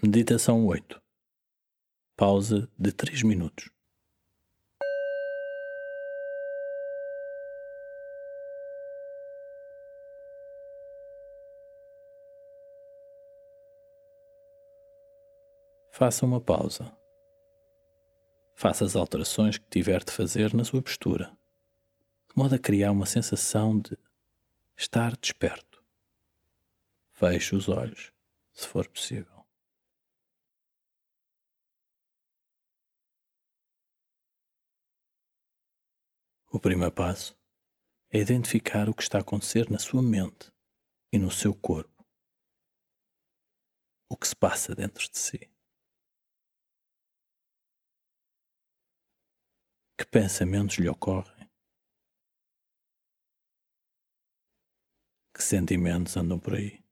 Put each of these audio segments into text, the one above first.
Meditação 8. Pausa de 3 minutos. Faça uma pausa. Faça as alterações que tiver de fazer na sua postura, de modo a criar uma sensação de estar desperto. Feche os olhos, se for possível. O primeiro passo é identificar o que está a acontecer na sua mente e no seu corpo. O que se passa dentro de si. Que pensamentos lhe ocorrem? Que sentimentos andam por aí?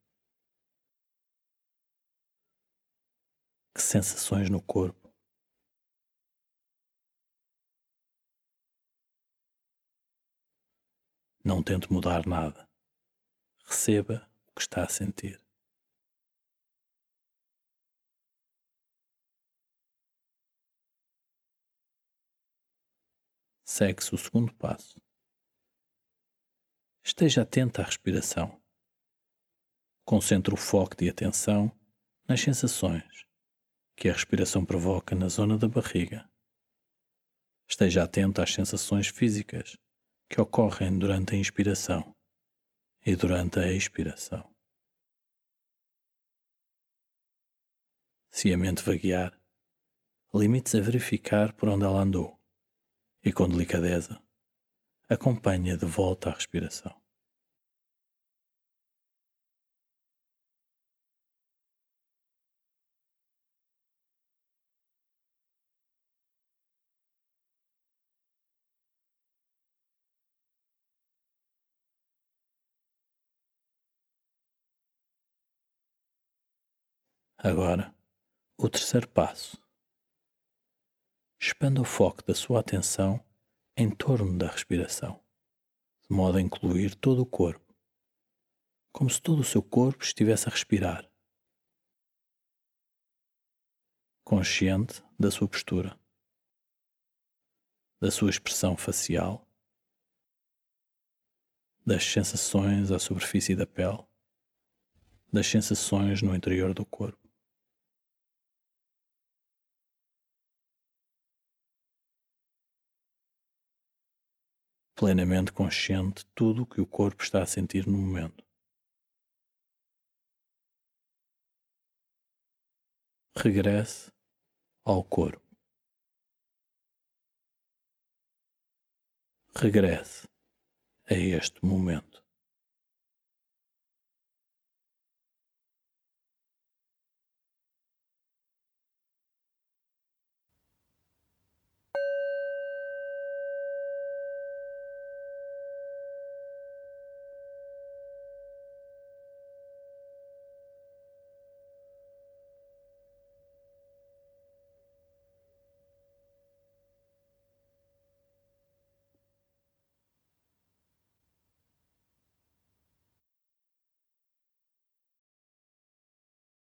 Que sensações no corpo? Não tente mudar nada. Receba o que está a sentir. Segue-se o segundo passo. Esteja atento à respiração. Concentre o foco de atenção nas sensações que a respiração provoca na zona da barriga. Esteja atento às sensações físicas que ocorrem durante a inspiração e durante a expiração. Se a mente vaguear, limite-se a verificar por onde ela andou e, com delicadeza, acompanhe de volta à respiração. Agora, o terceiro passo. Expanda o foco da sua atenção em torno da respiração, de modo a incluir todo o corpo, como se todo o seu corpo estivesse a respirar, consciente da sua postura, da sua expressão facial, das sensações à superfície da pele, das sensações no interior do corpo. Plenamente consciente de tudo o que o corpo está a sentir no momento. Regresse ao corpo. Regresse a este momento.